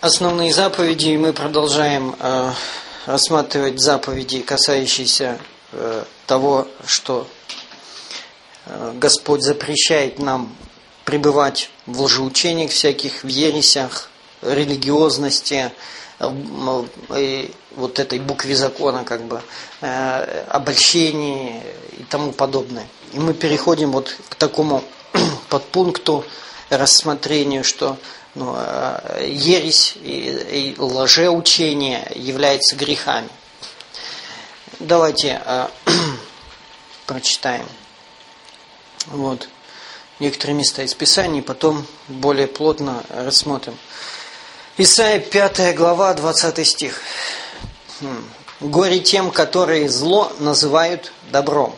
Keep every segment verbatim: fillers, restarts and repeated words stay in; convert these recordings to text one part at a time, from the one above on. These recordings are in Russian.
основные заповеди, и мы продолжаем э, рассматривать заповеди, касающиеся э, того, что э, Господь запрещает нам пребывать в лжеучениях всяких, в ересях, религиозности, э, э, вот этой букве закона, как бы, э, обольщении и тому подобное. И мы переходим вот к такому подпункту рассмотрению, что ну, ересь и, и лжеучение являются грехами. Давайте э, прочитаем вот некоторые места из Писания, потом более плотно рассмотрим. Исайя пятая глава, двадцатый стих. «Горе тем, которые зло называют добром,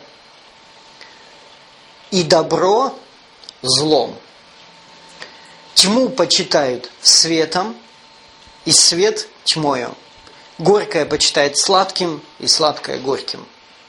и добро злом. Тьму почитают светом, и свет тьмою. Горькое почитает сладким, и сладкое горьким».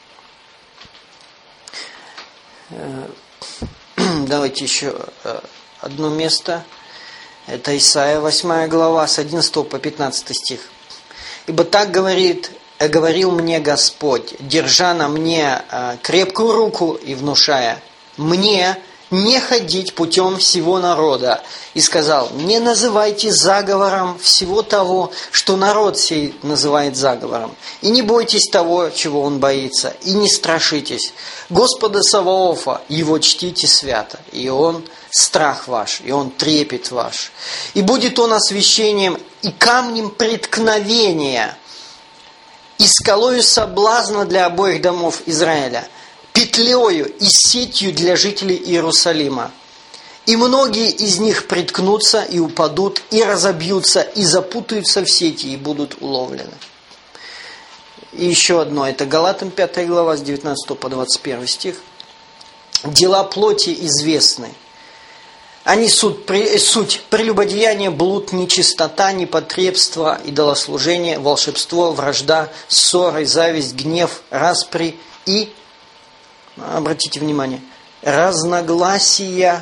Давайте еще одно место. Это Исайя восьмая глава, с одиннадцатого по пятнадцатый стих. «Ибо так говорит, говорил мне Господь, держа на мне крепкую руку и внушая мне не ходить путем всего народа. И сказал, не называйте заговором всего того, что народ сей называет заговором. И не бойтесь того, чего он боится, и не страшитесь. Господа Саваофа, его чтите свято, и он страх ваш, и он трепет ваш. И будет он освящением и камнем преткновения, и скалою соблазна для обоих домов Израиля, петлею и сетью для жителей Иерусалима. И многие из них приткнутся и упадут, и разобьются, и запутаются в сети, и будут уловлены». И еще одно, это Галатам пятая глава, с девятнадцатого по двадцать первый стих. «Дела плоти известны. Они суть, суть прелюбодеяния, блуд, нечистота, непотребство, идолослужение, волшебство, вражда, ссоры, зависть, гнев, распри и, обратите внимание, разногласия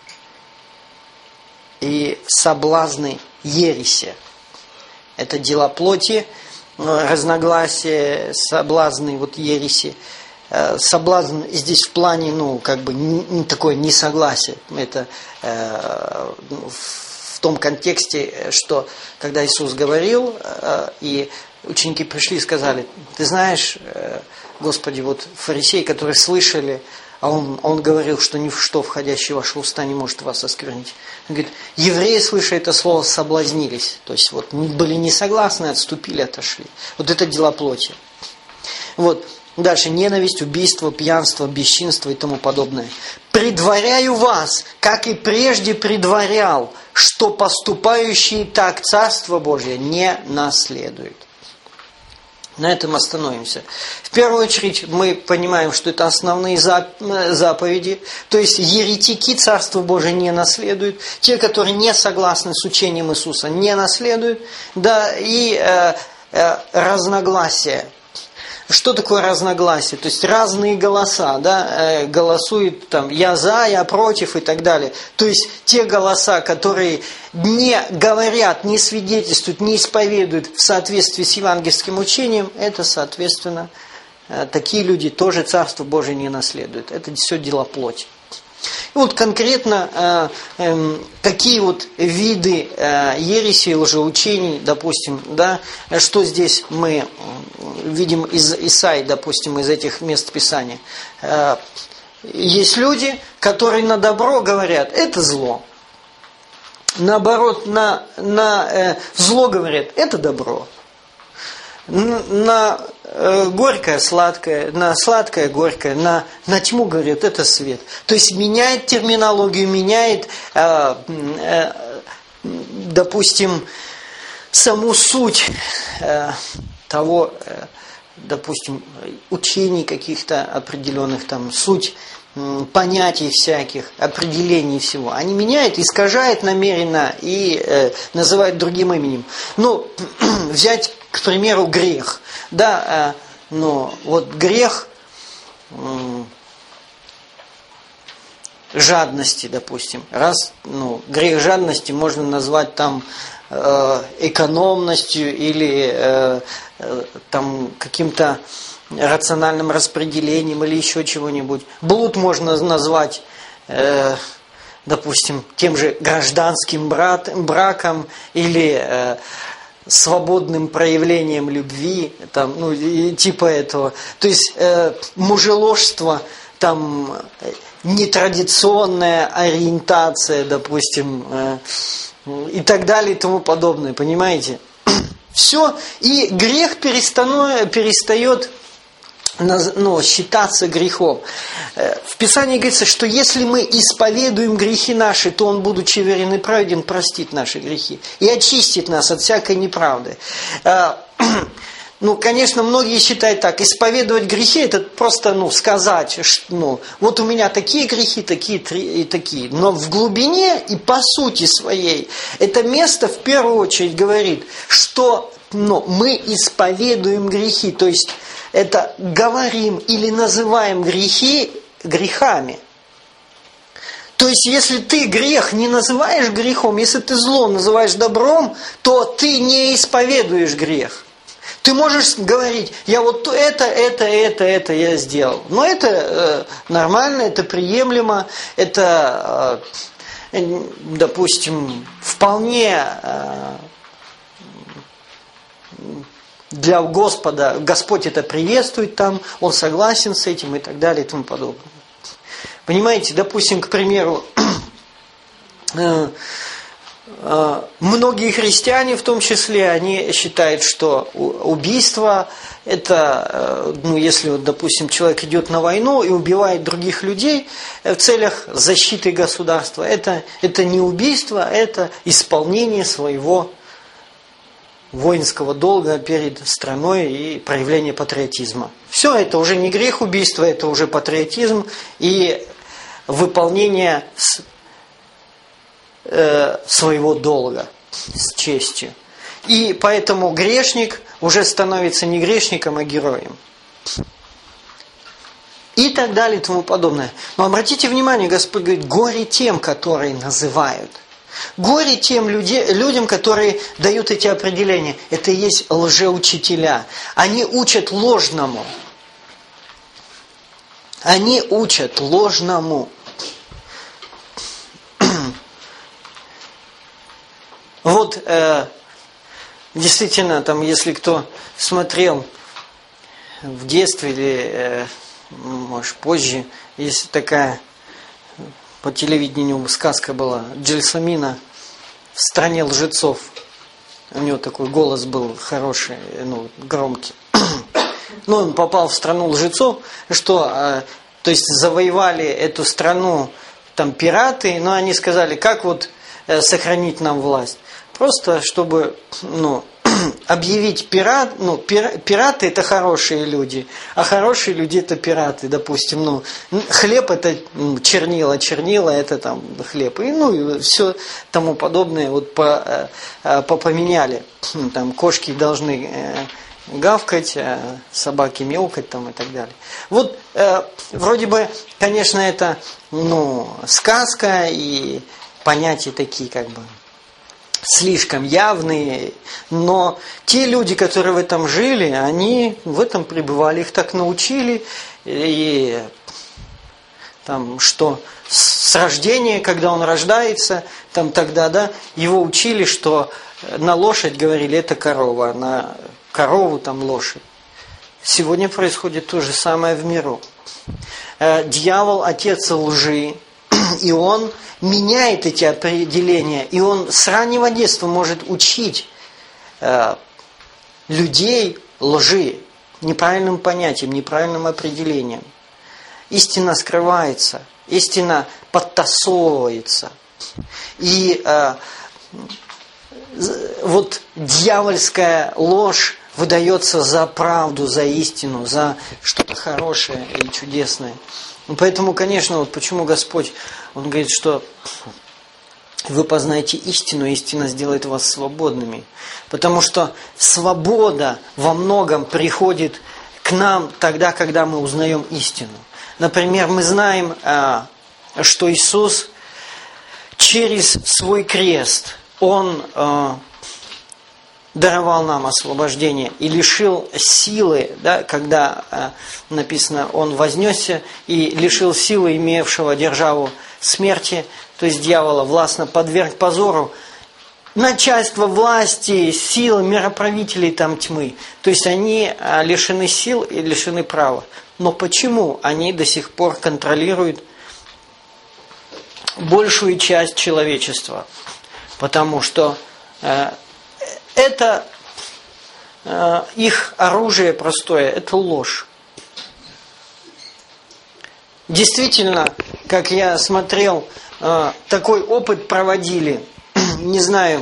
и соблазны ереси». Это дела плоти, разногласия, соблазны вот ереси. Соблазн здесь в плане, ну, как бы не такое несогласие. Это э, в том контексте, что когда Иисус говорил, э, и ученики пришли и сказали, ты знаешь, э, Господи, вот фарисеи, которые слышали, а он, он говорил, что ни в что входящее в ваши уста не может вас осквернить. Он говорит, евреи, слыша это слово, соблазнились. То есть вот были не согласны, отступили, отошли. Вот это дела плоти. Вот. Дальше ненависть, убийство, пьянство, бесчинство и тому подобное. «Предваряю вас, как и прежде предварял, что поступающие так Царство Божие не наследуют». На этом остановимся. В первую очередь мы понимаем, что это основные заповеди. То есть еретики Царство Божие не наследуют. Те, которые не согласны с учением Иисуса, не наследуют. Да, и э, э, разногласия. Что такое разногласие? То есть разные голоса, да, голосуют там я за, я против и так далее. То есть те голоса, которые не говорят, не свидетельствуют, не исповедуют в соответствии с евангельским учением, это, соответственно, такие люди тоже Царство Божие не наследуют. Это все дела плоти. И вот конкретно э, э, какие вот виды э, ереси, лжеучений, допустим, да, что здесь мы видим из Исаии, допустим, из этих мест Писания. Э, есть люди, которые на добро говорят, это зло. Наоборот, на, на э, зло говорят, это добро. На э, горькое, сладкое, на сладкое, горькое, на, на тьму, говорят, это свет. То есть меняет терминологию, меняет, э, э, допустим, саму суть э, того, э, допустим, учений каких-то определенных, там, суть э, понятий всяких, определений всего. Они меняют, искажают намеренно и э, называют другим именем. Ну, взять, к примеру, грех. Да, э, но вот грех, э, жадности, допустим. Раз, ну, грех жадности можно назвать там э, экономностью или э, э, там каким-то рациональным распределением или еще чего-нибудь. Блуд можно назвать, э, допустим, тем же гражданским брат, браком или э, свободным проявлением любви, там, ну, и, типа этого. То есть э, мужеложство, там, нетрадиционная ориентация, допустим, э, и так далее и тому подобное, понимаете? Все, и грех перестает, перестает ну, считаться грехом. В Писании говорится, что если мы исповедуем грехи наши, то Он, будучи верен и праведен, простит наши грехи и очистит нас от всякой неправды. Ну, конечно, многие считают так, исповедовать грехи, это просто, ну, сказать, что, ну, вот у меня такие грехи, такие и такие. Но в глубине и по сути своей это место в первую очередь говорит, что, ну, мы исповедуем грехи, то есть это говорим или называем грехи грехами. То есть, если ты грех не называешь грехом, если ты зло называешь добром, то ты не исповедуешь грех. Ты можешь говорить, я вот это, это, это, это я сделал. Но это э, нормально, это приемлемо, это, э, допустим, вполне э, для Господа, Господь это приветствует там, Он согласен с этим и так далее и тому подобное. Понимаете, допустим, к примеру, э, многие христиане, в том числе, они считают, что убийство это, ну, если, вот, допустим, человек идет на войну и убивает других людей в целях защиты государства, это, это не убийство, это исполнение своего воинского долга перед страной и проявление патриотизма. Все, это уже не грех убийства, это уже патриотизм и выполнение своего долга с честью. И поэтому грешник уже становится не грешником, а героем. И так далее и тому подобное. Но обратите внимание, Господь говорит, горе тем, которые называют. Горе тем люди, людям, которые дают эти определения. Это и есть лжеучителя. Они учат ложному. Они учат ложному. Вот, э, действительно, там, если кто смотрел в детстве или, э, может, позже, есть такая по телевидению сказка была Джельсамина в стране лжецов. У него такой голос был хороший, ну, громкий. Но он попал в страну лжецов, что, э, то есть завоевали эту страну там пираты, но они сказали, как вот э, сохранить нам власть. Просто, чтобы, ну, объявить пират, ну, пир, пираты это хорошие люди, а хорошие люди это пираты, допустим, ну, хлеб это чернила, чернила это там хлеб, и, ну, и все тому подобное вот по, по, поменяли. Там кошки должны гавкать, собаки мяукать там и так далее. Вот э, вроде бы, конечно, это, ну, сказка и понятия такие как бы слишком явные, но те люди, которые в этом жили, они в этом пребывали, их так научили, и там, что с рождения, когда он рождается, там тогда, да, его учили, что на лошадь говорили, это корова, на корову там лошадь. Сегодня происходит то же самое в миру. Дьявол, отец лжи, и он меняет эти определения, и он с раннего детства может учить э, людей лжи, неправильным понятиям, неправильным определениям. Истина скрывается, истина подтасовывается. И э, вот дьявольская ложь выдается за правду, за истину, за что-то хорошее и чудесное. Поэтому, конечно, вот почему Господь, Он говорит, что вы познаете истину, и истина сделает вас свободными. Потому что свобода во многом приходит к нам тогда, когда мы узнаем истину. Например, мы знаем, что Иисус через свой крест, Он э, даровал нам освобождение и лишил силы, да, когда э, написано, Он вознесся и лишил силы имевшего державу смерти, то есть дьявола, властно подверг позору начальство власти, сил, мироправителей там тьмы. То есть они э, лишены сил и лишены права. Но почему они до сих пор контролируют большую часть человечества? Потому что э, это э, их оружие простое, это ложь. Действительно, как я смотрел, э, такой опыт проводили, не знаю,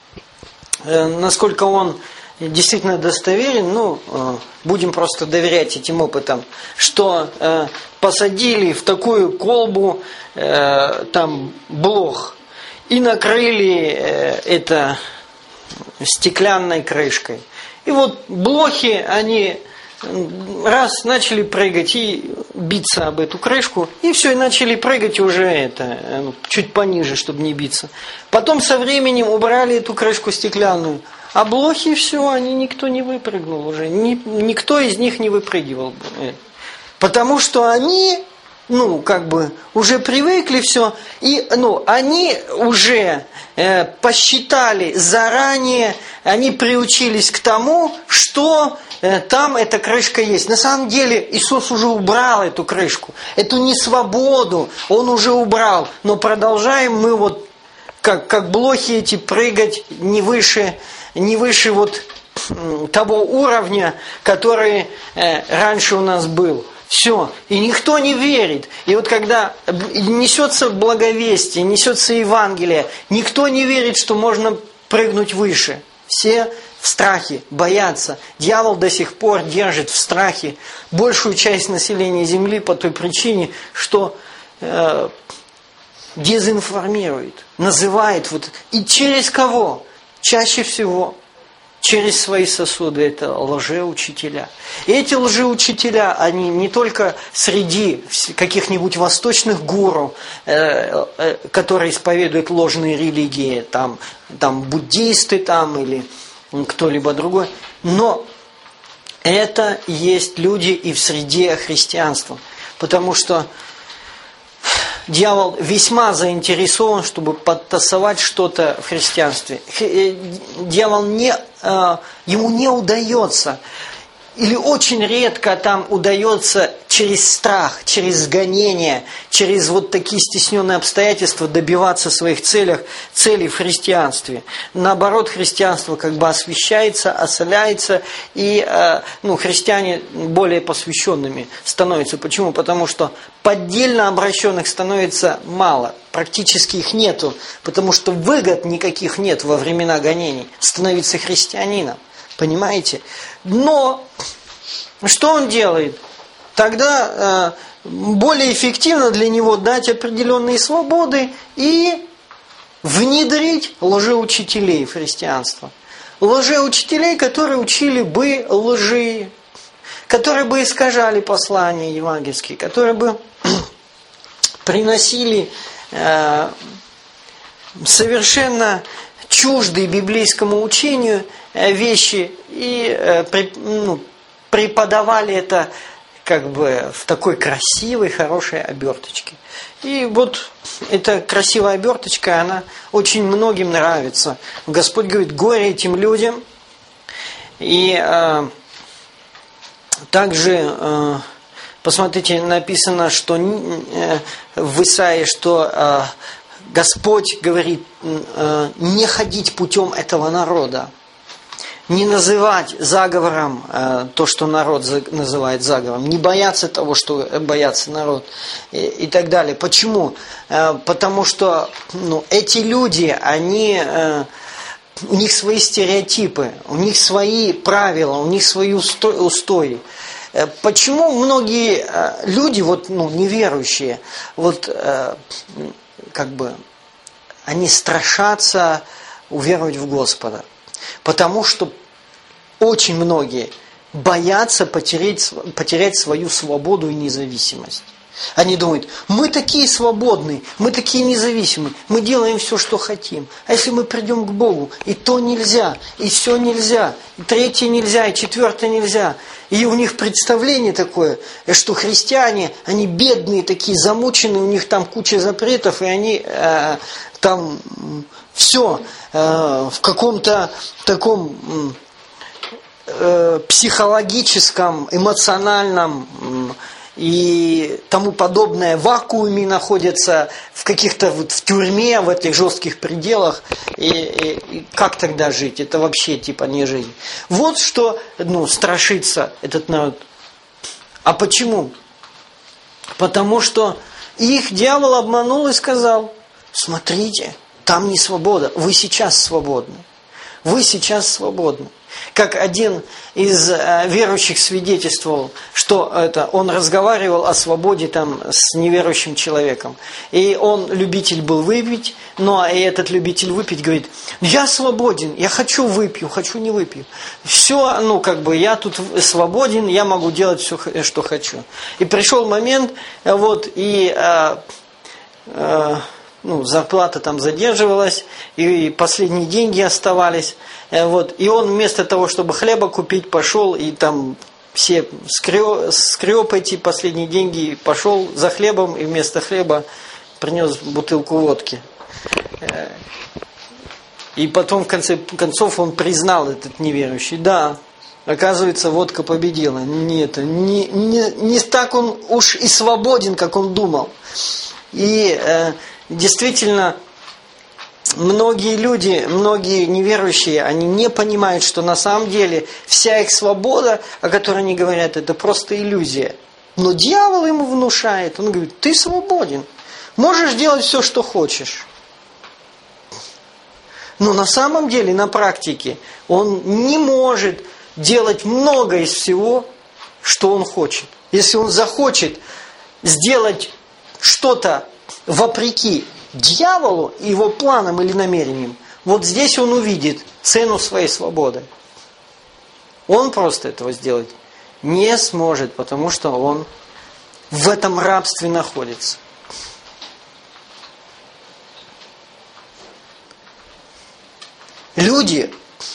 э, насколько он действительно достоверен, ну, э, будем просто доверять этим опытам, что э, посадили в такую колбу э, там блох и накрыли э, это стеклянной крышкой. И вот блохи, они раз начали прыгать и биться об эту крышку, и все, и начали прыгать уже это чуть пониже, чтобы не биться. Потом со временем убрали эту крышку стеклянную, а блохи все, они никто не выпрыгнул уже, ни, никто из них не выпрыгивал, потому что они, ну, как бы уже привыкли все, и, ну, они уже э, посчитали заранее, они приучились к тому, что э, там эта крышка есть. На самом деле Иисус уже убрал эту крышку, эту несвободу Он уже убрал, но продолжаем мы вот как, как блохи эти прыгать не выше, не выше вот того уровня, который э, раньше у нас был. Все. И никто не верит. И вот когда несется благовестие, несется Евангелие, никто не верит, что можно прыгнуть выше. Все в страхе, боятся. Дьявол до сих пор держит в страхе большую часть населения Земли по той причине, что э, дезинформирует, называет. Вот, и через кого? Чаще всего через свои сосуды, это лжеучителя. И эти лжеучителя, они не только среди каких-нибудь восточных гуру, э, э, которые исповедуют ложные религии, там, там буддисты там, или кто-либо другой, но это есть люди и в среде христианства. Потому что дьявол весьма заинтересован, чтобы подтасовать что-то в христианстве. Дьявол не, ему не удается, или очень редко там удается через страх, через гонение, через вот такие стесненные обстоятельства добиваться своих целей, целей в христианстве. Наоборот, христианство как бы освящается, осоляется, и ну, христиане более посвященными становятся. Почему? Потому что поддельно обращенных становится мало, практически их нету, потому что выгод никаких нет во времена гонений становиться христианином. Понимаете? Но что он делает? Тогда э, более эффективно для него дать определенные свободы и внедрить лжеучителей в христианство. Лжеучителей, которые учили бы лжи, которые бы искажали послания евангельские, которые бы приносили э, совершенно чуждые библейскому учению вещи и э, при, ну, преподавали это как бы в такой красивой, хорошей оберточке. И вот эта красивая оберточка, она очень многим нравится. Господь говорит, горе этим людям. И э, также, э, посмотрите, написано, что э, в Исаии, что э, Господь говорит, э, не ходить путем этого народа. Не называть заговором э, то, что народ за, называет заговором. Не бояться того, что боится народ. И, и так далее. Почему? Э, потому что ну, эти люди, они, э, у них свои стереотипы, у них свои правила, у них свои усто- устои. Э, почему многие э, люди, вот, ну, неверующие, вот, э, как бы, они страшатся уверовать в Господа? Потому что очень многие боятся потерять, потерять свою свободу и независимость. Они думают, мы такие свободные, мы такие независимые, мы делаем все, что хотим. А если мы придем к Богу, и то нельзя, и все нельзя, и третье нельзя, и четвертое нельзя. И у них представление такое, что христиане, они бедные, такие замученные, у них там куча запретов, и они э, там все э, в каком-то таком э, психологическом, эмоциональном и тому подобное вакууме находятся, в каких-то вот в тюрьме, в этих жестких пределах. И, и, и как тогда жить? Это вообще типа не жизнь. Вот что, ну, страшится этот народ. А почему? Потому что их дьявол обманул и сказал: смотрите, там не свобода, вы сейчас свободны. Вы сейчас свободны. Как один из верующих свидетельствовал, что это, он разговаривал о свободе там с неверующим человеком. И он любитель был выпить, но и этот любитель выпить говорит: я свободен, я хочу выпью, хочу не выпью. Все, ну как бы я тут свободен, я могу делать все, что хочу. И пришел момент, вот, и э, э, ну, зарплата там задерживалась, и последние деньги оставались. Вот. И он вместо того, чтобы хлеба купить, пошел и там все скреб, скреб эти последние деньги, пошел за хлебом, и вместо хлеба принес бутылку водки. И потом, в конце концов, он признал, этот неверующий: да, оказывается, водка победила. Нет, не, не, не так он уж и свободен, как он думал. И э, действительно, многие люди, многие неверующие, они не понимают, что на самом деле вся их свобода, о которой они говорят, это просто иллюзия. Но дьявол ему внушает, он говорит: ты свободен, можешь делать все, что хочешь. Но на самом деле, на практике, он не может делать много из всего, что он хочет. Если он захочет сделать что-то вопреки дьяволу и его планам или намерениям, вот здесь он увидит цену своей свободы. Он просто этого сделать не сможет, потому что он в этом рабстве находится. Люди,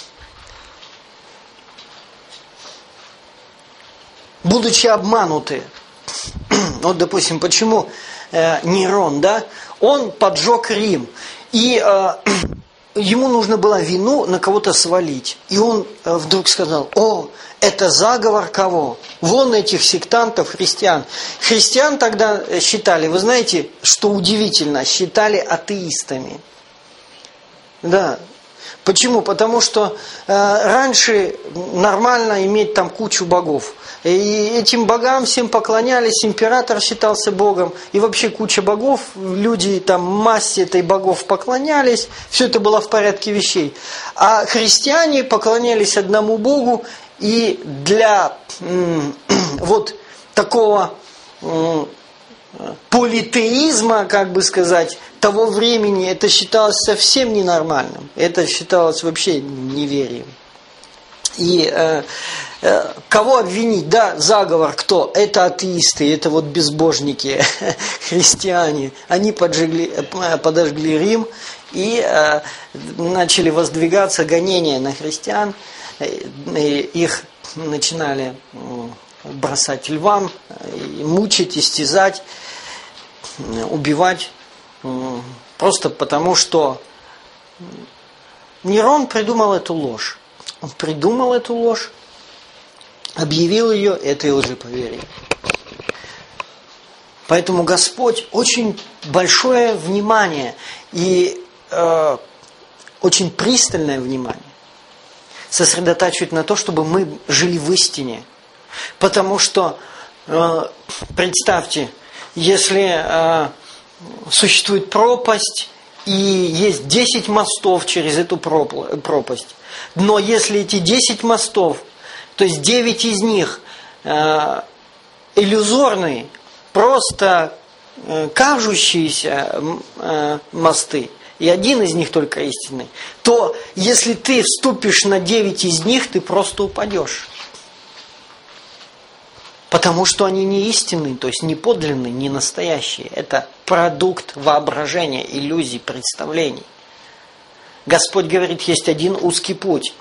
будучи обмануты, вот, допустим, почему э, Нерон, да, он поджег Рим, и э, ему нужно было вину на кого-то свалить. И он э, вдруг сказал: о, это заговор кого? Вон этих сектантов, христиан. Христиан тогда считали, вы знаете, что удивительно, считали атеистами. Да. Почему? Потому что э, раньше нормально иметь там кучу богов. И этим богам всем поклонялись, император считался богом. И вообще куча богов, люди там массе этой богов поклонялись. Все это было в порядке вещей. А христиане поклонялись одному богу. И для м, вот такого м, политеизма, как бы сказать, того времени, это считалось совсем ненормальным. Это считалось вообще неверием. И э, э, кого обвинить? Да, заговор кто? Это атеисты, это вот безбожники, христиане. Они поджигли, подожгли Рим и э, начали воздвигаться гонения на христиан. И их начинали бросать львам, мучить, истязать, убивать. Просто потому, что Нерон придумал эту ложь. Он придумал эту ложь, объявил ее, и этой лжи поверили. Поэтому Господь очень большое внимание и э, очень пристальное внимание сосредотачивает на то, чтобы мы жили в истине. Потому что, э, представьте, если э, существует пропасть, и есть десять мостов через эту пропасть, но если эти десять мостов, то есть девять из них э, иллюзорные, просто э, кажущиеся э, мосты, и один из них только истинный, то если ты вступишь на девять из них, ты просто упадешь. Потому что они не истинные, то есть не подлинные, не настоящие. Это продукт воображения, иллюзий, представлений. Господь говорит, есть один узкий путь.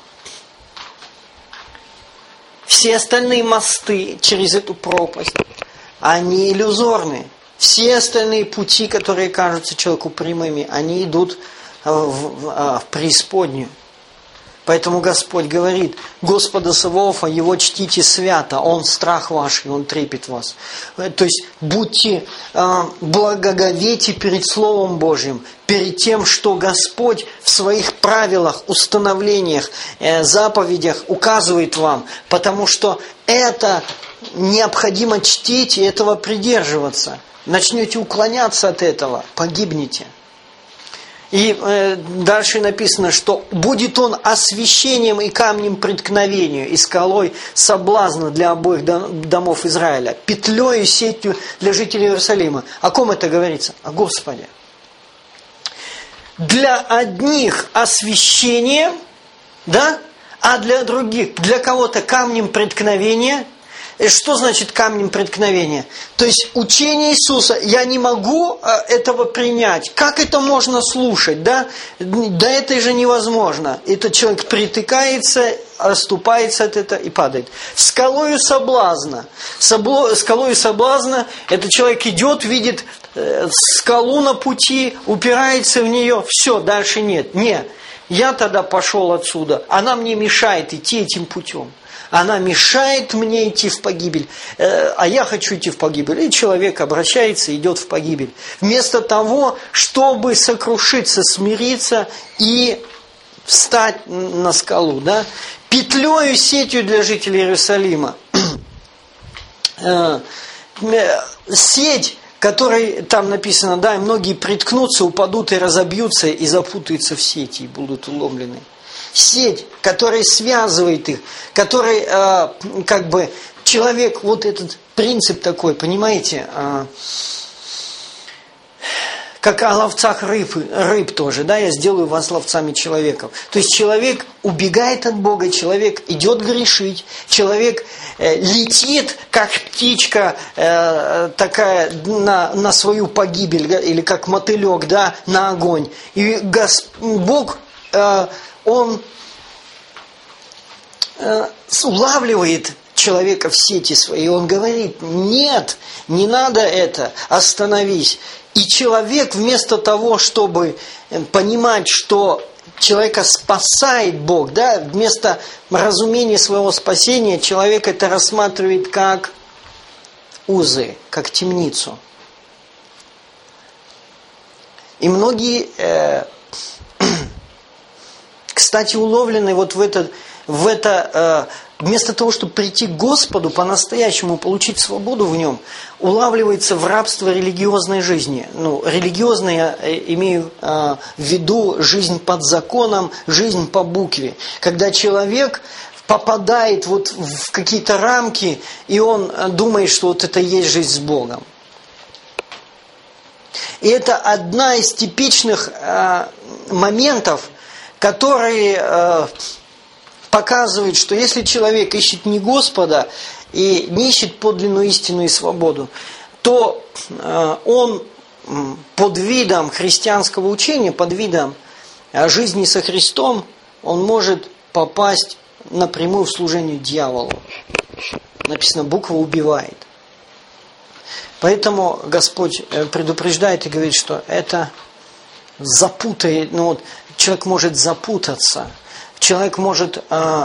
Все остальные мосты через эту пропасть, они иллюзорны. Все остальные пути, которые кажутся человеку прямыми, они идут в, в, в преисподнюю. Поэтому Господь говорит, Господа Саваофа, Его чтите свято, Он страх ваш, и Он трепет вас. То есть, будьте, благоговейте перед Словом Божьим, перед тем, что Господь в своих правилах, установлениях, заповедях указывает вам, потому что это необходимо чтить и этого придерживаться. Начнете уклоняться от этого, погибнете. И э, дальше написано, что будет он освящением и камнем преткновению, и скалой соблазна для обоих домов Израиля, петлей и сетью для жителей Иерусалима. О ком это говорится? О Господе. Для одних освящением, да, а для других, для кого-то камнем преткновения. Что значит камнем преткновения? То есть учение Иисуса, я не могу этого принять. Как это можно слушать? Да, да это же невозможно. Этот человек притыкается, отступается от этого и падает. Скалою соблазна. Собло, скалою соблазна этот человек идет, видит скалу на пути, упирается в нее, все, дальше нет. Нет, я тогда пошел отсюда. Она мне мешает идти этим путем. Она мешает мне идти в погибель, а я хочу идти в погибель. И человек обращается и идет в погибель. Вместо того, чтобы сокрушиться, смириться и встать на скалу. Да? Петлею, сетью для жителей Иерусалима. Сеть, которой там написано, да, многие приткнутся, упадут и разобьются, и запутаются в сети, и будут уломлены. Сеть, которая связывает их, который, э, как бы, человек, вот этот принцип такой, понимаете, э, как о ловцах рыб, рыб тоже, да, я сделаю вас ловцами человеков. То есть человек убегает от Бога, человек идет грешить, человек э, летит, как птичка э, такая на, на свою погибель, или как мотылек, да, на огонь. И Госп... Бог... Э, Он э, улавливает человека в сети своей. Он говорит, нет, не надо это, остановись. И человек вместо того, чтобы понимать, что человека спасает Бог, да, вместо разумения своего спасения, человек это рассматривает как узы, как темницу. И многие... Э, Кстати, уловлены вот в это, в это э, вместо того, чтобы прийти к Господу по-настоящему, получить свободу в Нем, улавливается в рабство религиозной жизни. Ну, религиозной я имею э, в виду жизнь под законом, жизнь по букве. Когда человек попадает вот в какие-то рамки, и он думает, что вот это и есть жизнь с Богом. И это одна из типичных э, моментов, который э, показывает, что если человек ищет не Господа и не ищет подлинную истину и свободу, то э, он под видом христианского учения, под видом жизни со Христом, он может попасть напрямую в служение дьяволу. Написано, буква убивает. Поэтому Господь предупреждает и говорит, что это запутает, ну вот, человек может запутаться, человек может э,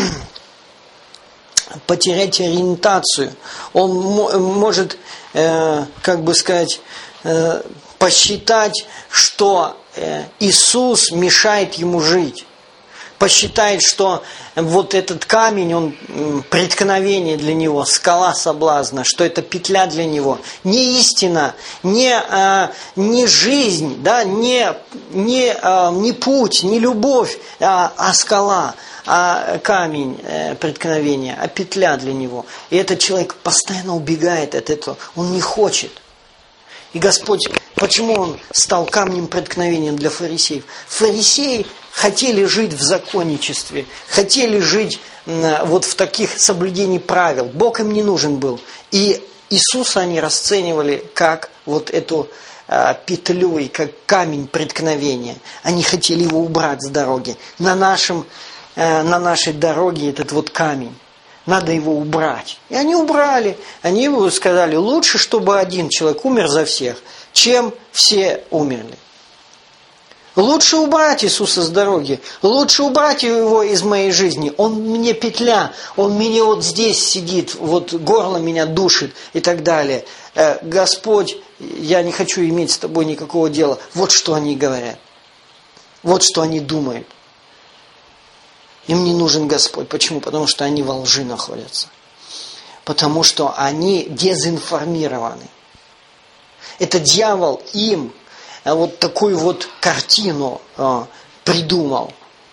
потерять ориентацию, он м- может, э, как бы сказать, э, посчитать, что э, Иисус мешает ему жить. Посчитает, что вот этот камень, он преткновение для него, скала соблазна, что это петля для него. Не истина, не, а, не жизнь, да, не, не, а, не путь, не любовь, а, а скала, а камень э, преткновения, а петля для него. И этот человек постоянно убегает от этого, он не хочет. И Господь, почему он стал камнем преткновения для фарисеев? Фарисеи хотели жить в законничестве, хотели жить вот в таких соблюдении правил. Бог им не нужен был. И Иисуса они расценивали как вот эту э, петлю и как камень преткновения. Они хотели его убрать с дороги. На, нашем, э, на нашей дороге этот вот камень. Надо его убрать. И они убрали. Они сказали, лучше, чтобы один человек умер за всех, чем все умерли. Лучше убрать Иисуса с дороги. Лучше убрать его из моей жизни. Он мне петля. Он мне вот здесь сидит. Вот горло меня душит и так далее. Э, Господь, я не хочу иметь с тобой никакого дела. Вот что они говорят. Вот что они думают. Им не нужен Господь. Почему? Потому что они во лжи находятся. Потому что они дезинформированы. Это дьявол им вот такую вот картину а, придумал.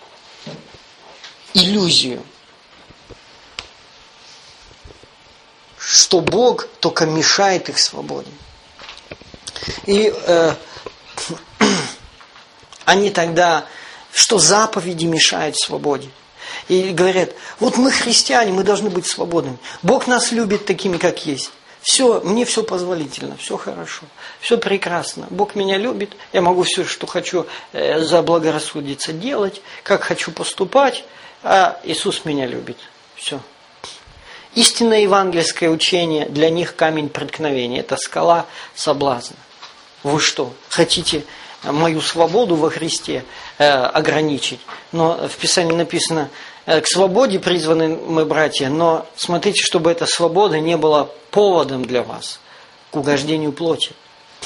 Иллюзию. Что Бог только мешает их свободе. И э, они тогда, что заповеди мешают свободе. И говорят, вот мы христиане, мы должны быть свободными. Бог нас любит такими, как есть. Все, мне все позволительно, все хорошо, все прекрасно. Бог меня любит, я могу все, что хочу э, заблагорассудиться делать, как хочу поступать, а Иисус меня любит. Все. Истинное евангельское учение для них камень преткновения. Это скала соблазна. Вы что, хотите мою свободу во Христе э, ограничить? Но в Писании написано, э, к свободе призваны мы, братья, но смотрите, чтобы эта свобода не была поводом для вас к угождению плоти.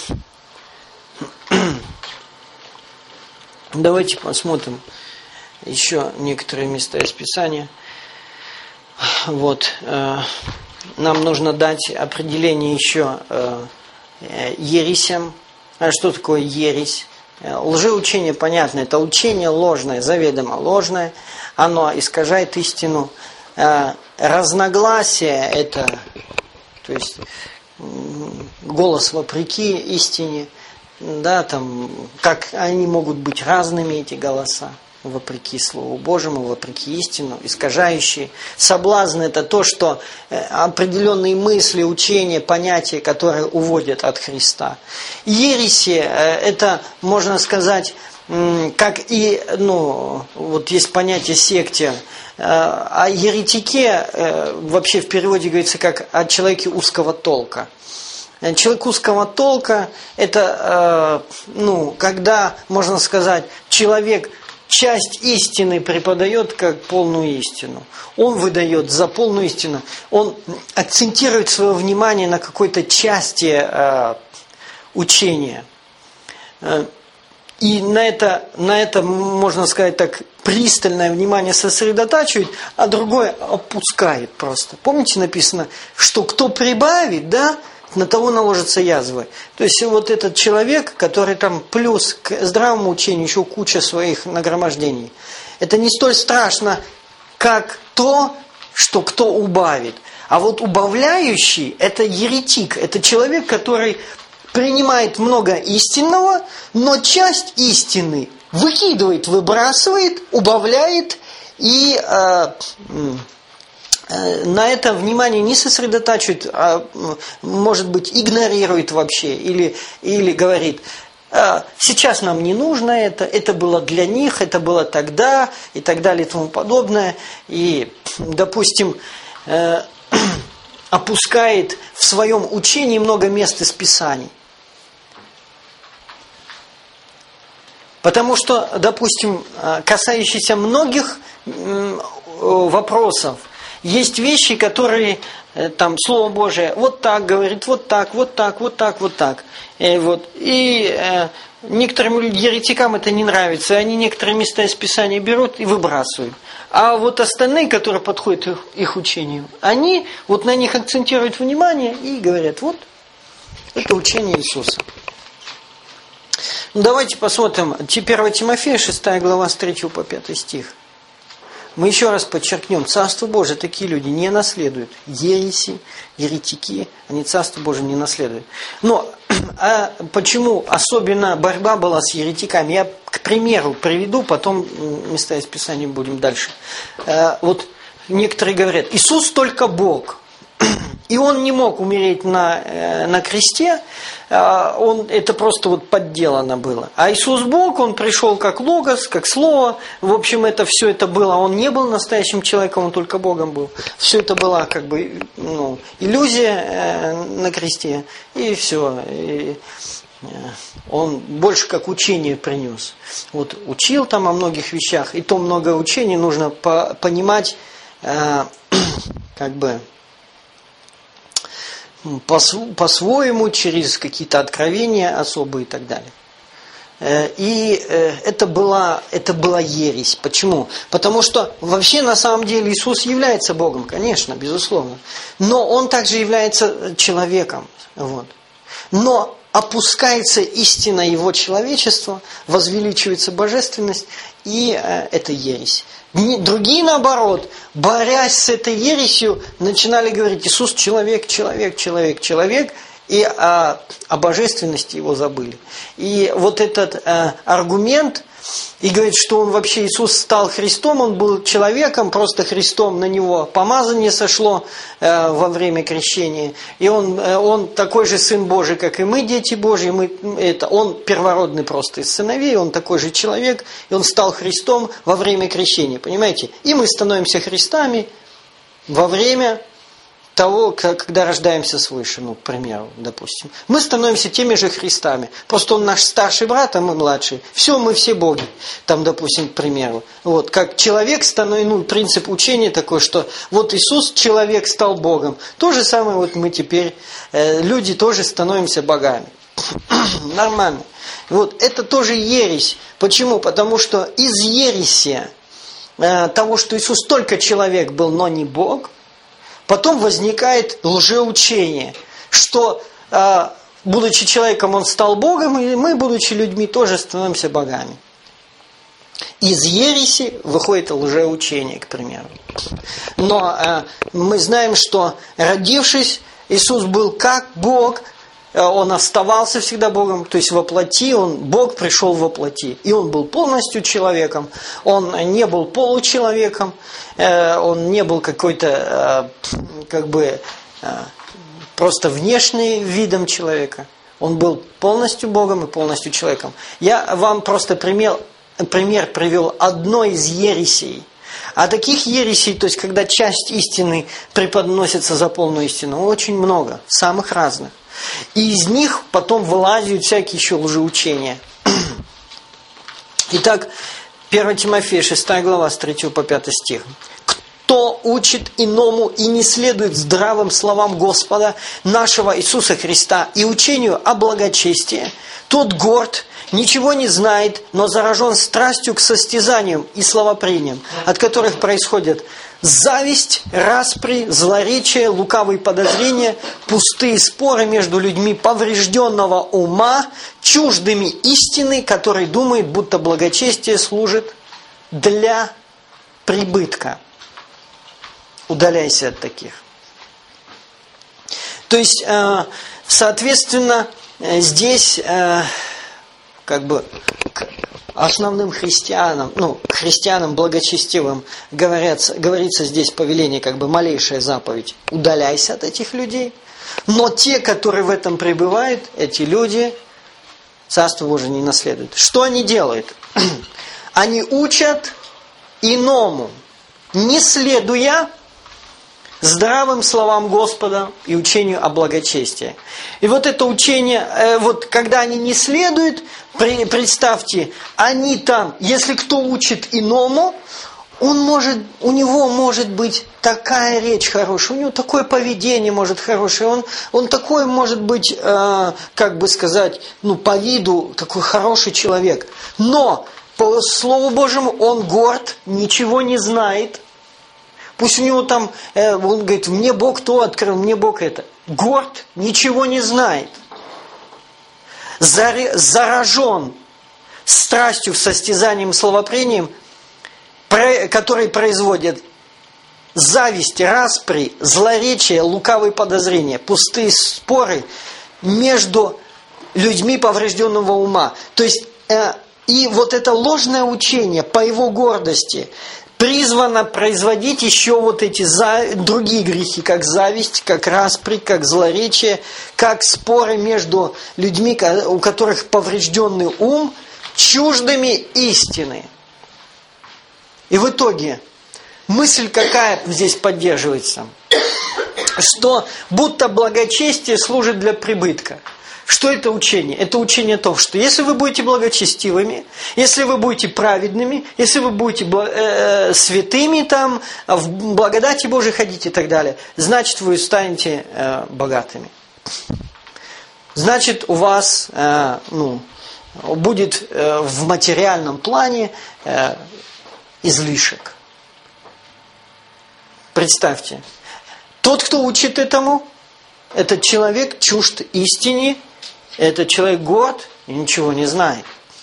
Давайте посмотрим еще некоторые места из Писания. Вот. Э, нам нужно дать определение еще э, ересям. А что такое ересь? Лжеучение, понятно, это учение ложное, заведомо ложное. Оно искажает истину. Разногласие – это, то есть, голос вопреки истине. Да, там, как они могут быть разными, эти голоса, вопреки Слову Божьему, вопреки истину, искажающие. Соблазн – это то, что определенные мысли, учения, понятия, которые уводят от Христа. Ереси – это, можно сказать, как и, ну, вот есть понятие секте, о еретике вообще в переводе говорится как о человеке узкого толка. Человек узкого толка – это, ну, когда, можно сказать, человек часть истины преподает как полную истину. Он выдает за полную истину. Он акцентирует свое внимание на какой-то части э, учения. И на это, на это, можно сказать так, пристальное внимание сосредотачивает, а другое опускает просто. Помните, написано, что кто прибавит, да, на того наложатся язвы. То есть вот этот человек, который там плюс к здравому учению еще куча своих нагромождений, это не столь страшно, как то, что кто убавит. А вот убавляющий – это еретик, это человек, который принимает много истинного, но часть истины выкидывает, выбрасывает, убавляет и э, э, на это внимание не сосредотачивает, а, может быть, игнорирует вообще или, или говорит, э, сейчас нам не нужно это, это было для них, это было тогда и так далее и тому подобное. И, допустим, э, опускает в своем учении много мест из Писаний. Потому что, допустим, касающиеся многих вопросов, есть вещи, которые, там, Слово Божие, вот так говорит, вот так, вот так, вот так, вот так. И, вот, и э, некоторым еретикам это не нравится, они некоторые места из Писания берут и выбрасывают. А вот остальные, которые подходят их, их учению, они вот на них акцентируют внимание и говорят, вот, это учение Иисуса. Давайте посмотрим. первое Тимофея, шестая глава, с третьего по пятый стих. мы еще раз подчеркнем, Царство Божие такие люди не наследуют. Ереси, еретики, они Царство Божие не наследуют. Но а почему особенно борьба была с еретиками? Я, к примеру, приведу, потом места из Писания будем дальше. Вот некоторые говорят, Иисус только Бог. И Он не мог умереть на, на кресте, он, это просто вот подделано было. А Иисус Бог, Он пришел как Логос, как Слово. В общем, это все это было. Он не был настоящим человеком, Он только Богом был. Все это была как бы ну, иллюзия на кресте. И все. И Он больше как учение принес. Вот учил там о многих вещах. И то много учений нужно по- понимать как бы по-своему, через какие-то откровения особые и так далее. И это была, это была ересь. Почему? Потому что вообще на самом деле Иисус является Богом, конечно, безусловно. Но Он также является человеком. Вот. Но опускается истина Его человечества, возвеличивается божественность, и это ересь. Другие, наоборот, борясь с этой ересью, начинали говорить: Иисус человек, человек, человек, человек, и о, о божественности Его забыли. И вот этот э, аргумент, и говорит, что он вообще, Иисус стал Христом, Он был человеком, просто Христом, на Него помазание сошло э, во время крещения, и он, э, он такой же Сын Божий, как и мы, дети Божьи, мы, это, Он первородный просто из сыновей, Он такой же человек, и Он стал Христом во время крещения, понимаете? И мы становимся Христами во время того, когда рождаемся свыше, ну, к примеру, допустим. Мы становимся теми же Христами. Просто Он наш старший брат, а мы младший. Все, мы все боги. Там, допустим, к примеру. Вот, как человек становится, ну, принцип учения такой, что вот Иисус, человек, стал Богом. То же самое вот мы теперь, э, люди тоже становимся богами. Нормально. Вот, это тоже ересь. Почему? Потому что из ереси э, того, что Иисус только человек был, но не Бог, потом возникает лжеучение, что, будучи человеком, Он стал Богом, и мы, будучи людьми, тоже становимся богами. Из ереси выходит лжеучение, к примеру. Но мы знаем, что, родившись, Иисус был как Бог, Он оставался всегда Богом, то есть во плоти, он, Бог пришел во плоти. И Он был полностью человеком, Он не был получеловеком, Он не был какой-то, как бы, просто внешним видом человека. Он был полностью Богом и полностью человеком. Я вам просто пример, пример привел одной из ересей. А таких ересей, то есть когда часть истины преподносится за полную истину, очень много, самых разных. И из них потом вылазят всякие еще лжеучения. Итак, первое Тимофея, шестая глава, с третьего по пятый стих. «Кто учит иному и не следует здравым словам Господа нашего Иисуса Христа и учению о благочестии, тот горд, ничего не знает, но заражен страстью к состязаниям и словопрениям, от которых происходят зависть, распри, злоречие, лукавые подозрения, пустые споры между людьми поврежденного ума, чуждыми истины, которые думают, будто благочестие служит для прибытка». Удаляйся от таких. То есть, соответственно, здесь как бы основным христианам, ну, христианам благочестивым говорится, говорится здесь повеление, как бы малейшая заповедь: удаляйся от этих людей. Но те, которые в этом пребывают, эти люди Царство Божие не наследуют. Что они делают? Они учат иному, не следуя здравым словам Господа и учению о благочестии. И вот это учение, вот когда они не следуют, представьте, они там, если кто учит иному, он может, у него может быть такая речь хорошая, у него такое поведение может хорошее, он, он такой может быть, э, как бы сказать, ну, по виду такой хороший человек. Но по Слову Божьему он горд, ничего не знает. Пусть у него там, э, он говорит: мне Бог то открыл, мне Бог это. Горд, ничего не знает. Заражен страстью, состязанием, словопрением. которые производят зависть, распри, злоречие, лукавые подозрения, пустые споры между людьми поврежденного ума. То есть, э, и вот это ложное учение по его гордости призвано производить еще вот эти за, другие грехи, как зависть, как распри, как злоречие, как споры между людьми, у которых поврежденный ум, чуждыми истины. И в итоге мысль какая здесь поддерживается? Что будто благочестие служит для прибытка. Что это учение? Это учение о том, что если вы будете благочестивыми, если вы будете праведными, если вы будете э, святыми, там, в благодати Божией ходите и так далее, значит, вы станете э, богатыми. Значит, у вас э, ну, будет э, в материальном плане э, излишек. Представьте, тот, кто учит этому, этот человек чужд истине, этот человек горд и ничего не знает.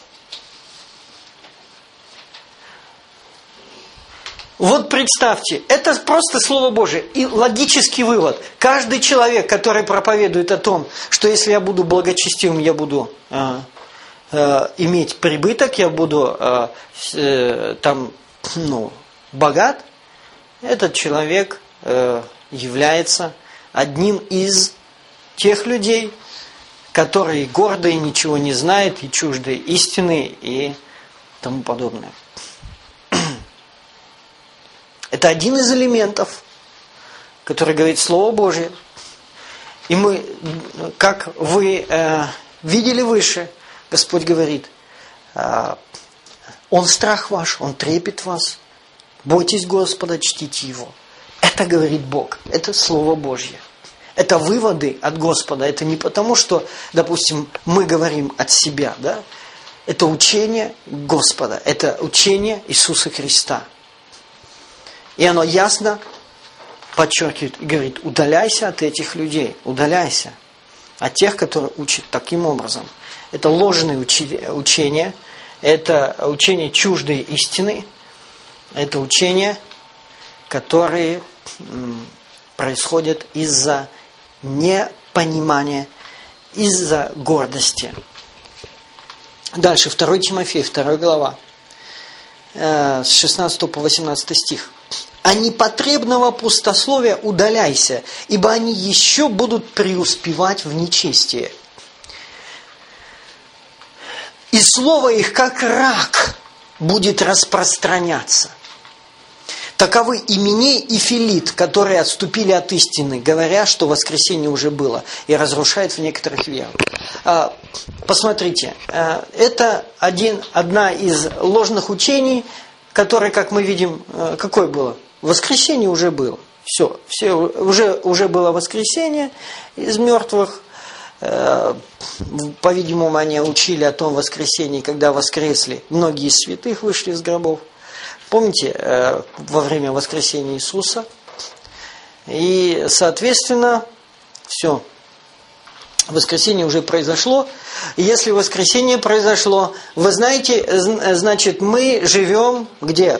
Вот представьте, это просто Слово Божие. И логический вывод. Каждый человек, который проповедует о том, что если я буду благочестивым, я буду э, э, иметь прибыток, я буду э, э, там, ну, богат, этот человек э, является одним из тех людей, которые гордые, ничего не знают, и чуждые истины, и тому подобное. Это один из элементов, который говорит Слово Божие. И мы, как вы э, видели выше, Господь говорит, э, Он страх ваш, Он трепет вас. Бойтесь Господа, чтите Его. Это говорит Бог, это Слово Божье. Это выводы от Господа. Это не потому, что, допустим, мы говорим от себя, да? Это учение Господа, это учение Иисуса Христа. И оно ясно подчеркивает и говорит, удаляйся от этих людей, удаляйся от тех, которые учат таким образом. Это ложные учения, это учение чуждой истины, это учения, которые происходят из-за непонимания, из-за гордости. Дальше, второе Тимофея, вторая глава, с шестнадцатого по восемнадцатый стих. «А непотребного пустословия удаляйся, ибо они еще будут преуспевать в нечестии. И слово их, как рак, будет распространяться. Таковы Именей и Филит, которые отступили от истины, говоря, что воскресение уже было, и разрушает в некоторых веру». Посмотрите, это один, одна из ложных учений, которое, как мы видим, какое было? Воскресение уже было. Все, все уже, уже было воскресение из мертвых. По-видимому, они учили о том воскресении, когда воскресли. Многие из святых вышли из гробов. Помните, во время воскресения Иисуса. И, соответственно, все. Воскресение уже произошло. И если воскресение произошло, вы знаете, значит, мы живем где?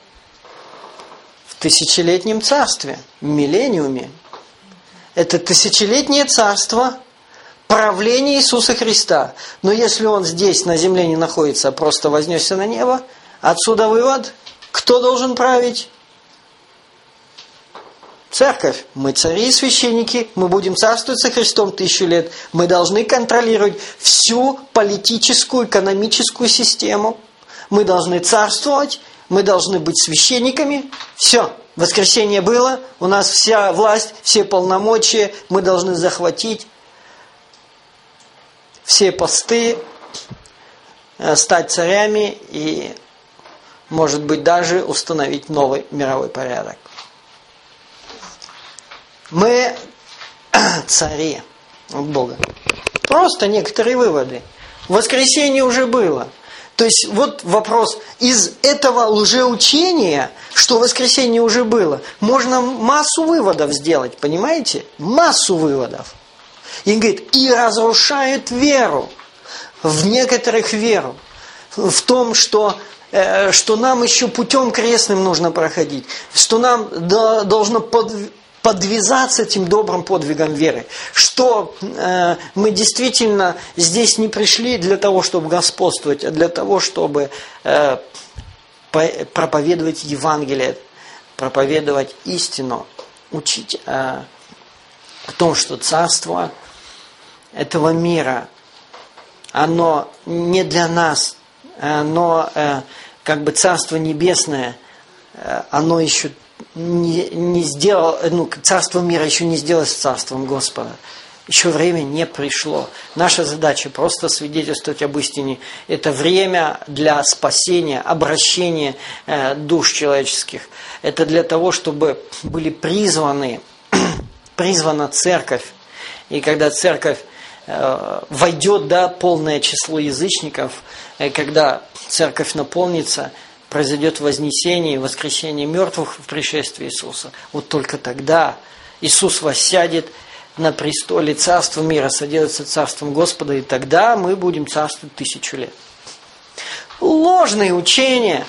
В тысячелетнем царстве, в миллениуме. Это тысячелетнее царство правления Иисуса Христа. Но если Он здесь на земле не находится, а просто вознесся на небо, отсюда вывод, кто должен править? Церковь. Мы цари и священники, мы будем царствовать со Христом тысячу лет. Мы должны контролировать всю политическую, экономическую систему. Мы должны царствовать, мы должны быть священниками. Все. Воскресение было, у нас вся власть, все полномочия, мы должны захватить все посты, стать царями и, может быть, даже установить новый мировой порядок. Мы цари от Бога. Просто некоторые выводы. Воскресение уже было. То есть вот вопрос, из этого лжеучения, что воскресение уже было, можно массу выводов сделать, понимаете? Массу выводов. И говорит, и разрушают веру. В некоторых веру. В том, что что нам еще путем крестным нужно проходить, что нам должно подвязаться этим добрым подвигом веры, что мы действительно здесь не пришли для того, чтобы господствовать, а для того, чтобы проповедовать Евангелие, проповедовать истину, учить о том, что царство этого мира, оно не для нас, но как бы Царство Небесное, оно еще не, не сделало, ну, Царство мира еще не сделалось Царством Господа. Еще время не пришло. Наша задача просто свидетельствовать об истине. Это время для спасения, обращения душ человеческих. Это для того, чтобы были призваны, призвана церковь. И когда церковь войдет, да, полное число язычников, когда церковь наполнится, произойдет вознесение и воскресение мертвых в пришествии Иисуса. Вот только тогда Иисус воссядет на престоле царства мира, соделается царством Господа, и тогда мы будем царствовать тысячу лет. Ложные учения.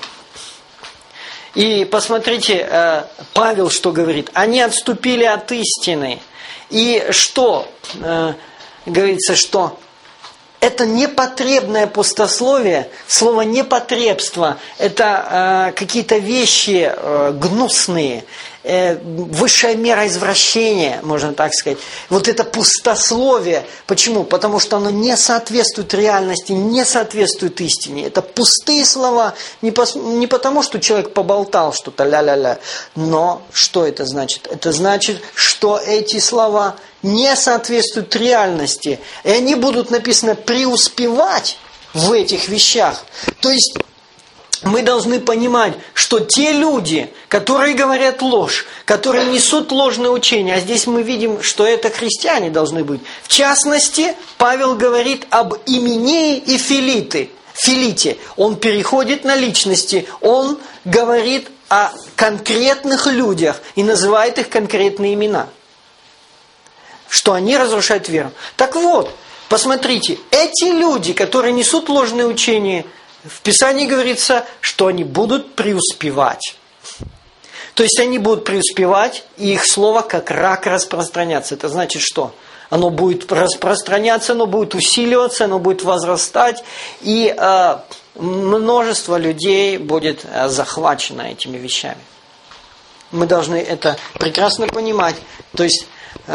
И посмотрите, Павел что говорит. Они отступили от истины. И что? Говорится, что это непотребное пустословие, слово непотребство, это э, какие-то вещи э, гнусные, э, высшая мера извращения, можно так сказать. Вот это пустословие. Почему? Потому что оно не соответствует реальности, не соответствует истине. Это пустые слова, не, пос, не потому, что человек поболтал что-то ля-ля-ля, но что это значит? Это значит, что эти слова не соответствуют реальности. И они будут, написано, преуспевать в этих вещах. То есть мы должны понимать, что те люди, которые говорят ложь, которые несут ложное учение, а здесь мы видим, что это христиане должны быть. В частности, Павел говорит об Именее и Филите. Филите. Он переходит на личности, он говорит о конкретных людях и называет их конкретные имена. Что они разрушают веру. Так вот, посмотрите, эти люди, которые несут ложные учения, в Писании говорится, что они будут преуспевать. То есть они будут преуспевать, и их слово как рак распространяться. Это значит что? Оно будет распространяться, оно будет усиливаться, оно будет возрастать, и э, множество людей будет э, захвачено этими вещами. Мы должны это прекрасно понимать. То есть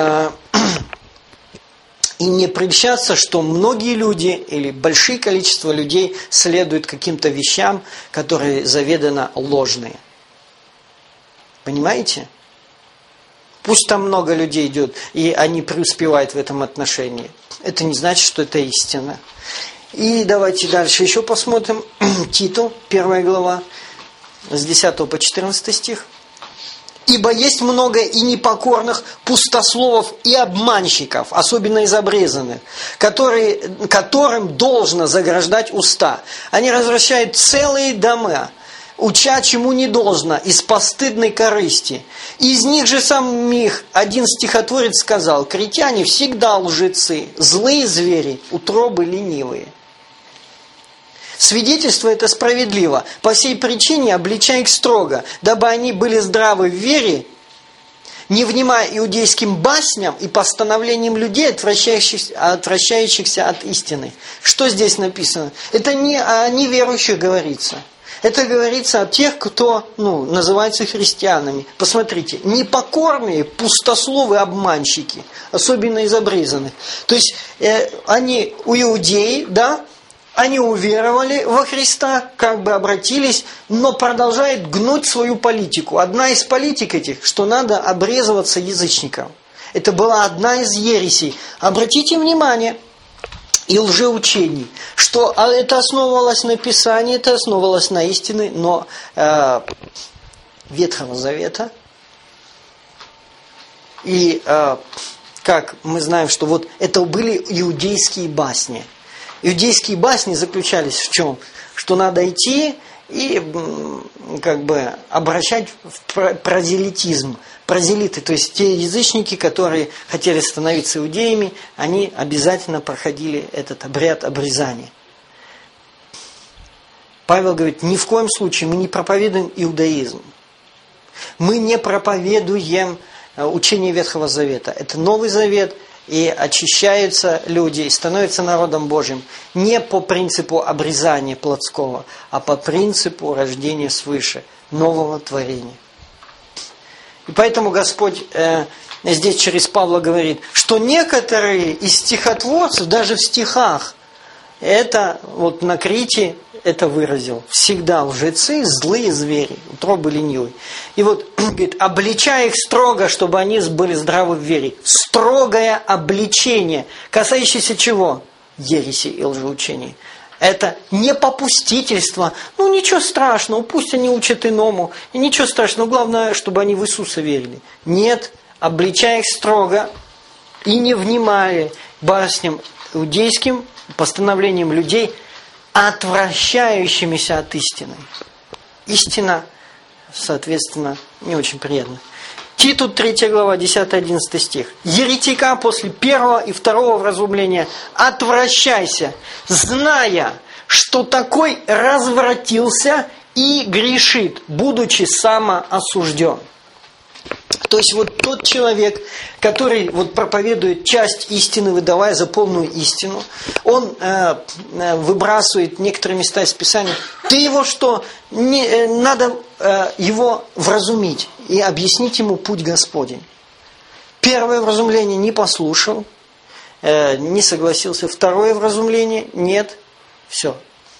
и не прельщаться, что многие люди или большое количество людей следуют каким-то вещам, которые заведомо ложные. Понимаете? Пусть там много людей идет, и они преуспевают в этом отношении. Это не значит, что это истина. И давайте дальше еще посмотрим. Титу, первая глава, с десятого по четырнадцатый стих. «Ибо есть много и непокорных пустословов и обманщиков, особенно из обрезанных, которые, которым должно заграждать уста. Они развращают целые дома, уча чему не должно, из постыдной корысти. Из них же самих один стихотворец сказал: критяне всегда лжецы, злые звери, утробы ленивые». Свидетельство это справедливо. По сей причине обличай их строго, дабы они были здравы в вере, не внимая иудейским басням и постановлениям людей, отвращающихся, отвращающихся от истины. Что здесь написано? Это не о неверующих говорится. Это говорится о тех, кто ну, называется христианами. Посмотрите, непокорные, пустословы, обманщики, особенно из обрезанных. То есть э, они у иудеи, да, они уверовали во Христа, как бы обратились, но продолжают гнуть свою политику. Одна из политик этих, что надо обрезываться язычникам. Это была одна из ересей. Обратите внимание, и лжеучений, что это основывалось на Писании, это основывалось на истине, но э, Ветхого Завета. И э, как мы знаем, что вот это были иудейские басни. Иудейские басни заключались в чем? Что надо идти и как бы обращать в прозелитизм. Прозелиты, то есть те язычники, которые хотели становиться иудеями, они обязательно проходили этот обряд обрезания. Павел говорит, ни в коем случае мы не проповедуем иудаизм. Мы не проповедуем учение Ветхого Завета. Это Новый Завет, и очищаются люди, и становятся народом Божьим не по принципу обрезания плотского, а по принципу рождения свыше, нового творения. И поэтому Господь э, здесь через Павла говорит, что некоторые из стихотворцев, даже в стихах, это вот на Крите это выразил. Всегда лжецы, злые звери, утробы ленивые. И вот, говорит, обличай их строго, чтобы они были здравы в вере. Строгое обличение, касающееся чего? Ереси и лжеучений. Это не попустительство. Ну, ничего страшного, пусть они учат иному. И ничего страшного, главное, чтобы они в Иисуса верили. Нет, обличай их строго и не внимая басням иудейским, постановлениям людей, отвращающимися от истины. Истина, соответственно, не очень приятна. Титу, третья глава, десятый-одиннадцатый стих. Еретика после первого и второго вразумления отвращайся, зная, что такой развратился и грешит, будучи самоосужден. То есть вот тот человек, который вот проповедует часть истины, выдавая за полную истину, он э, выбрасывает некоторые места из Писания. Ты его что? Не, э, надо э, его вразумить и объяснить ему путь Господень. Первое вразумление не послушал, э, не согласился. Второе вразумление нет. Все.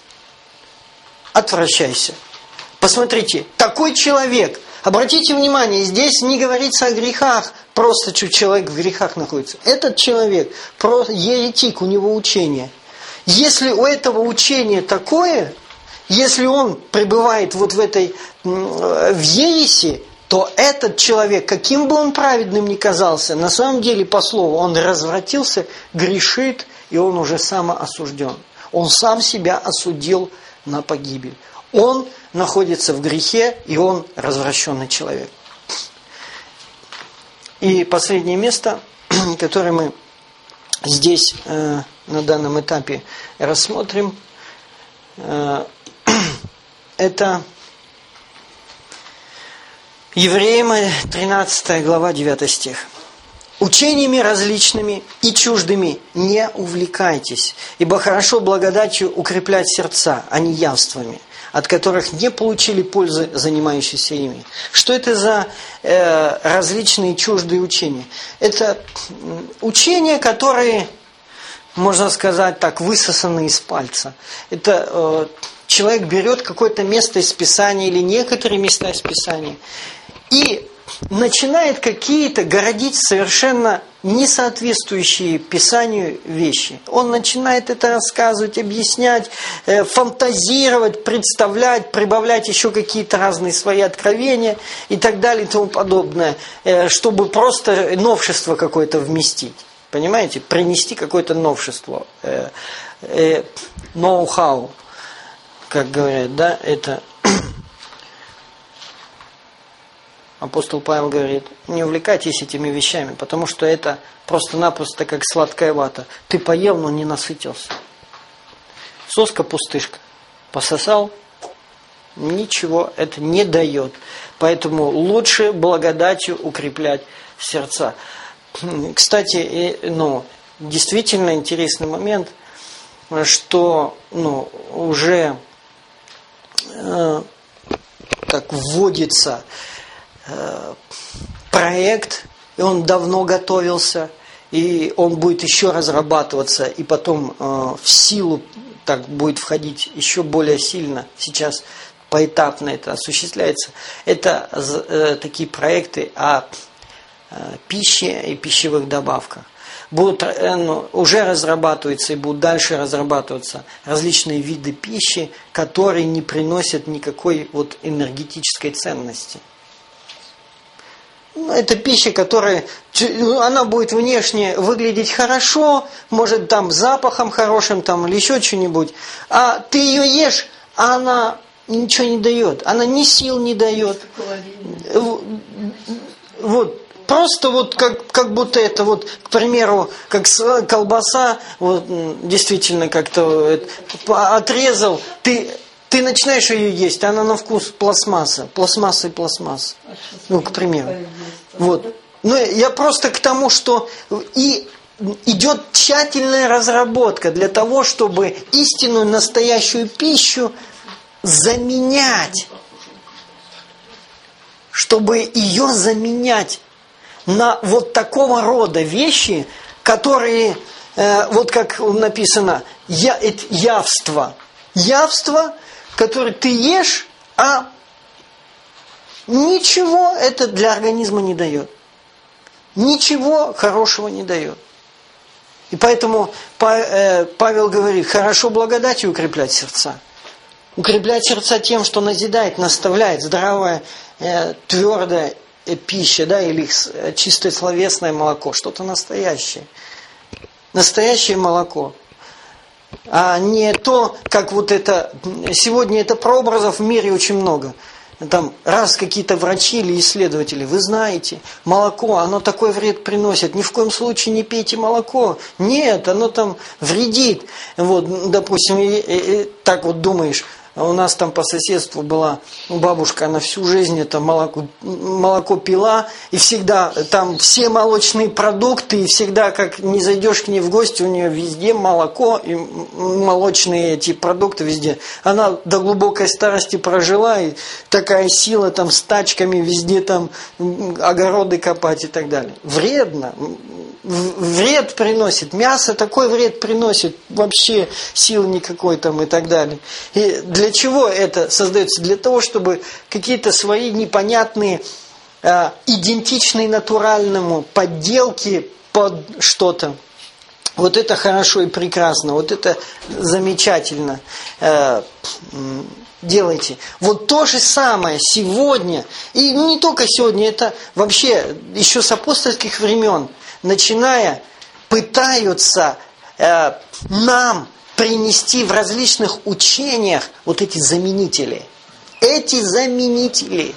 Отвращайся. Посмотрите, такой человек... Обратите внимание, здесь не говорится о грехах, просто что человек в грехах находится. Этот человек, просто еретик, у него учение. Если у этого учения такое, если он пребывает вот в этой, в ереси, то этот человек, каким бы он праведным ни казался, на самом деле, по слову, он развратился, грешит, и он уже самоосужден. Он сам себя осудил на погибель. Он находится в грехе, и он развращенный человек. И последнее место, которое мы здесь э, на данном этапе рассмотрим, э, это Евреям тринадцатая глава, девятый стих. «Учениями различными и чуждыми не увлекайтесь, ибо хорошо благодатью укреплять сердца, а не явствами, от которых не получили пользы занимающиеся ими». Что это за э, различные чуждые учения? Это учения, которые, можно сказать так, высосаны из пальца. Это э, человек берет какое-то место из Писания или некоторые места из Писания и начинает какие-то городить совершенно несоответствующие Писанию вещи. Он начинает это рассказывать, объяснять, э, фантазировать, представлять, прибавлять еще какие-то разные свои откровения и так далее и тому подобное, э, чтобы просто новшество какое-то вместить. Понимаете? Принести какое-то новшество. Э, э, ноу-хау, как говорят, да, это... Апостол Павел говорит, не увлекайтесь этими вещами, потому что это просто-напросто как сладкая вата. Ты поел, но не насытился. Соска-пустышка. Пососал, ничего это не дает. Поэтому лучше благодатью укреплять сердца. Кстати, ну, действительно интересный момент, что ну, уже э, как вводится проект, и он давно готовился, и он будет еще разрабатываться, и потом э, в силу так будет входить еще более сильно. Сейчас поэтапно это осуществляется. Это э, такие проекты о э, пище и пищевых добавках. Будут, э, ну, уже разрабатываются и будут дальше разрабатываться различные виды пищи, которые не приносят никакой вот энергетической ценности. Это пища, которая, она будет внешне выглядеть хорошо, может там запахом хорошим там, или еще что-нибудь, а ты ее ешь, а она ничего не дает, она ни сил не дает. Вот, просто вот как, как будто это вот, к примеру, как колбаса, вот, действительно как-то отрезал, ты ты начинаешь ее есть, она на вкус пластмасса, пластмасса и пластмасса. Ну, к примеру. Вот. Ну, я просто к тому, что и идет тщательная разработка для того, чтобы истинную настоящую пищу заменять, чтобы ее заменять на вот такого рода вещи, которые, э, вот как написано, я, это явство. Явство, которое ты ешь, а ничего это для организма не дает. Ничего хорошего не дает. И поэтому Павел говорит, хорошо благодатью укреплять сердца. Укреплять сердца тем, что назидает, наставляет, здравая, твердая пища, да, или чистое словесное молоко, что-то настоящее. Настоящее молоко. А не то, как вот это, сегодня это прообразов в мире очень много. Там раз какие-то врачи или исследователи, вы знаете, молоко, оно такой вред приносит, ни в коем случае не пейте молоко. Нет, оно там вредит. Вот, допустим, и, и, и, так вот думаешь, у нас там по соседству была бабушка, она всю жизнь это молоко, молоко пила, и всегда там все молочные продукты, и всегда, как не зайдешь к ней в гости, у нее везде молоко, и молочные эти продукты везде. Она до глубокой старости прожила, и такая сила там с тачками везде там огороды копать и так далее. Вредно. Вред приносит. Мясо такой вред приносит. Вообще сил никакой там и так далее. И для чего это создается? Для того, чтобы какие-то свои непонятные, э, идентичные натуральному подделки под что-то. Вот это хорошо и прекрасно. Вот это замечательно. Э, делайте. Вот то же самое сегодня. И не только сегодня. Это вообще еще с апостольских времен. Начиная, пытаются э, нам принести в различных учениях вот эти заменители. Эти заменители.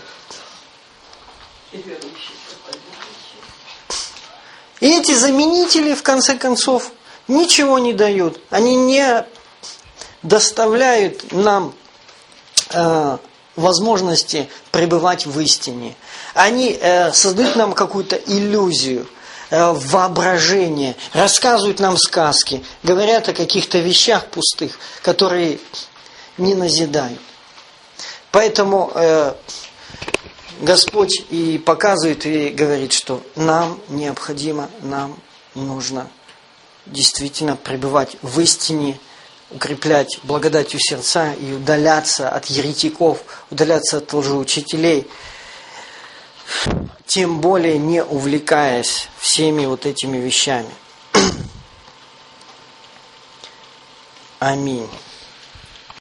И эти заменители, в конце концов, ничего не дают. Они не доставляют нам э, возможности пребывать в истине. Они э, создают нам какую-то иллюзию. Воображение, рассказывают нам сказки, говорят о каких-то вещах пустых, которые не назидают. Поэтому э, Господь и показывает, и говорит, что нам необходимо, нам нужно действительно пребывать в истине, укреплять благодатью сердца и удаляться от еретиков, удаляться от лжеучителей. Тем более не увлекаясь всеми вот этими вещами. Аминь.